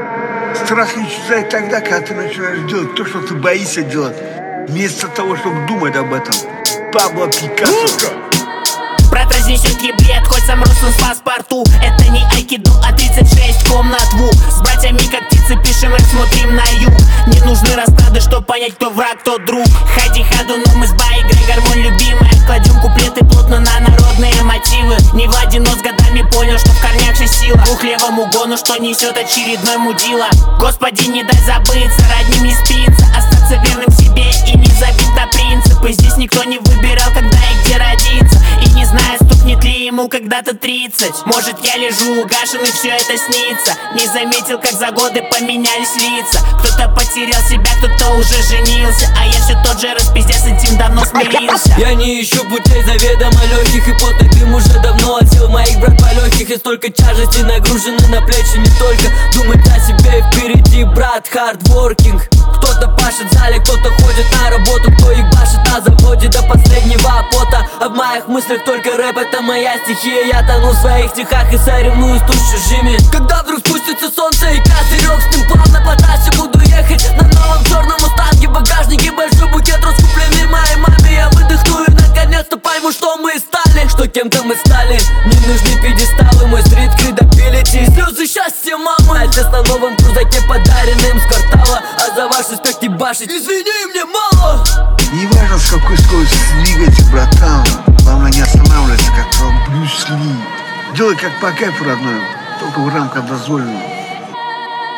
Страх исчезает тогда, когда ты начинаешь делать то, что ты боишься делать, вместо того, чтобы думать об этом. Пабло Пикассо. Брат разнесет еблет, хоть сам Руслан с паспорту. Это не айкидо, а 36 комнат ВУ. С братьями как птицы пишем рэп, смотрим на юг. Не нужны расклады, чтоб понять, кто враг, кто друг. Хади хаду, но мы с Бай, Грегор мой любимый. Кладем куплеты плотно на народные мотивы. Не Влади, но с годами понял, что в корнях же сила. Двухлевому гону, что несет очередной мудила. Господи, не дай забыться, родним не спится. Остаться верным себе и не забить на принципы. Здесь никто не выбирал, когда и где родиться. И не знаю, стукнет ли ему когда-то 30. Может, я лежу угашен и все это снится. Не заметил, как за годы поменялись лица. Кто-то потерял себя, кто-то уже женился. А я все тот же распиздец, с этим давно смирился. Я не ищу путей заведомо легких, и потный дым уже давно осел моих, брат, по легких. И столько тяжести нагружены на плечи, не только думать о себе и впереди, брат, хардворкинг. Кто-то пашет в зале, кто-то ходит на работу, кто ебашит на заводе до последнего пота. А в моих мыслях только рэп, это моя стихия. Я тону в своих стихах и соревнуюсь тут с чужими. Когда вдруг спустится солнце и козырек, с ним плавно по трассе буду ехать на новом черном мустанге. В багажнике большой букет роз, купленный моей маме. Я выдохну и наконец-то пойму, что мы стали, что кем-то мы стали. Не нужны пьедесталы, мой стрит кредабилити. Слезы счастья мамы, отец на новом крузаке, подаренным с квартала. А за ваш респект ебашить, извини, мне мало. Не важно, с какой скоростью двигаться, братан. Главное не останавливаться, как Брюс Ли. Делай как по кайфу, родной, только в рамках дозволенного.